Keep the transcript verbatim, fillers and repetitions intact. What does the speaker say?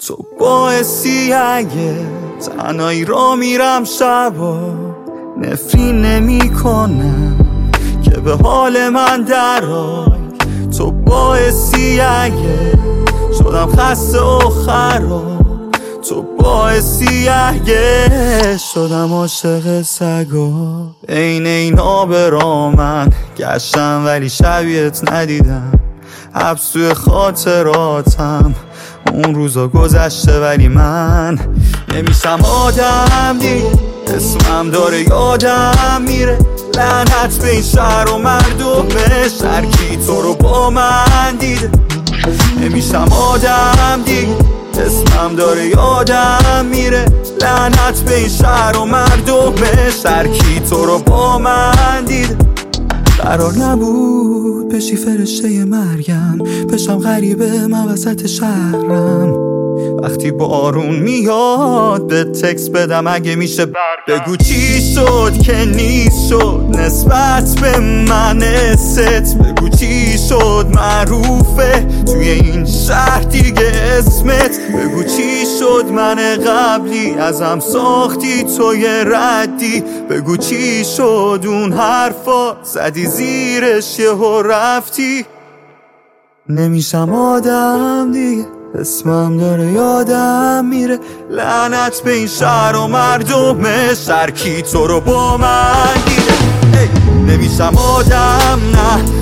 تو باعثی اگه تنهایی را میرم شبا نفرین نمی کنم که به حال من درای. تو باعثی اگه شدم خسته و خراب، تو باعثی اگه شدم عاشق سگا. این اینا برا من گشتم ولی شبیهت ندیدم، حبس توی خاطراتم اون روزا گذشته ولی من نمیشم آدم دیگه. اسمم داره یادم میره، لعنت به این شهر و مردمش، هر کی تو رو با من دیده. نمیشم آدم دیگه، اسمم داره یادم میره، لعنت به این شهر و مردمش، هر کی تو رو با من دیده. قرار نبود بشی فرشته مرگم، بشم غریبه من وسط شهرم. وقتی بارون میاد به تکس بدم اگه میشه برگم. بگو چی شد که نیست شد نسبت به من ست، بگو چی شد معروفه توی این شهر دیگه اسمت. بگو چی شد من قبلی ازم ساختی تو یه ردی، بگو چی شد اون حرفا زدی زیرش یهو رفتی. نمیشم آدم دیگه، اسمم داره یادم میره، لعنت به این شهر و مردمش، هر کی تو رو با من دیده. نمیشم آدم نه